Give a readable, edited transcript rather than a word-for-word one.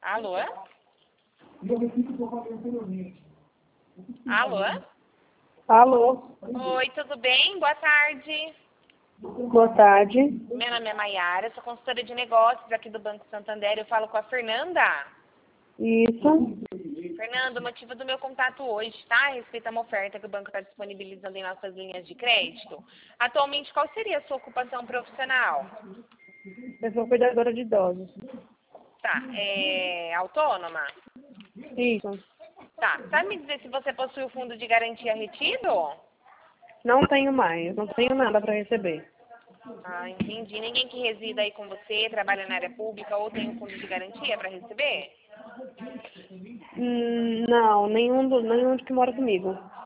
Alô? Alô? Alô, Oi, tudo bem? Boa tarde. boa tarde. Meu nome é Maiara, sou consultora de negócios aqui do Banco Santander. Eu falo com a Fernanda. Isso, Fernanda, o motivo do meu contato hoje, tá? A respeito a uma oferta que o banco está disponibilizando em nossas linhas de crédito. Atualmente, qual seria a sua ocupação profissional? eu sou cuidadora de idosos. Tá, é autônoma? Isso, Tá, sabe me dizer se você possui o fundo de garantia retido? não tenho mais, não tenho nada para receber. Ah, entendi. Ninguém que resida aí com você, trabalha na área pública ou tem um fundo de garantia para receber? Não, nenhum que mora comigo.